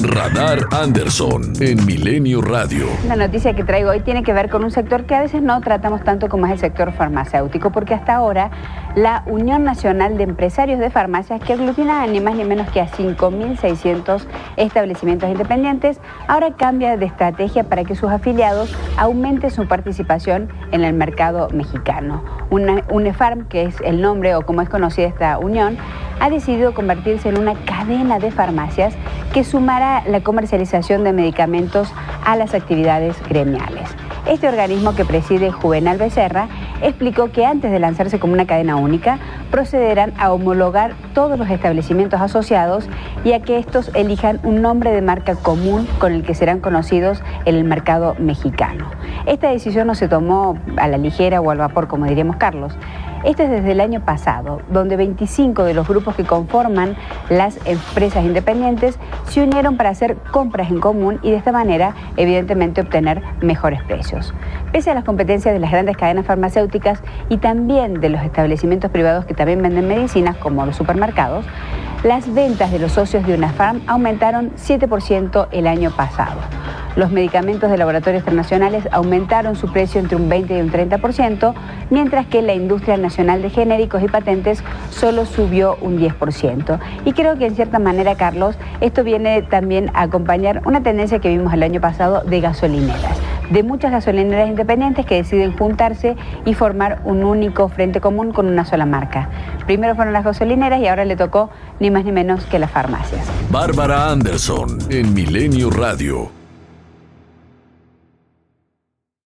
Radar Anderson en Milenio Radio. La noticia que traigo hoy tiene que ver con un sector que a veces no tratamos tanto como es el sector farmacéutico, porque hasta ahora la Unión Nacional de Empresarios de Farmacias, que aglutina ni más ni menos que a 5.600 establecimientos independientes, ahora cambia de estrategia para que sus afiliados aumenten su participación en el mercado mexicano. UNEFARM, que es el nombre o como es conocida esta unión, ha decidido convertirse en una cadena de farmacias que sumará la comercialización de medicamentos a las actividades gremiales. Este organismo, que preside Juvenal Becerra, explicó que antes de lanzarse como una cadena única, procederán a homologar todos los establecimientos asociados y a que estos elijan un nombre de marca común con el que serán conocidos en el mercado mexicano. Esta decisión no se tomó a la ligera o al vapor, como diríamos Carlos. Esto es desde el año pasado, donde 25 de los grupos que conforman las empresas independientes se unieron para hacer compras en común y de esta manera, evidentemente, obtener mejores precios. Pese a las competencias de las grandes cadenas farmacéuticas y también de los establecimientos privados que también venden medicinas, como los supermercados, las ventas de los socios de UNEFARM aumentaron 7% el año pasado. Los medicamentos de laboratorios internacionales aumentaron su precio entre un 20 y un 30%, mientras que la industria nacional de genéricos y patentes solo subió un 10%. Y creo que en cierta manera, Carlos, esto viene también a acompañar una tendencia que vimos el año pasado de gasolineras, de muchas gasolineras independientes que deciden juntarse y formar un único frente común con una sola marca. Primero fueron las gasolineras y ahora le tocó ni más ni menos que las farmacias. Bárbara Anderson en Milenio Radio.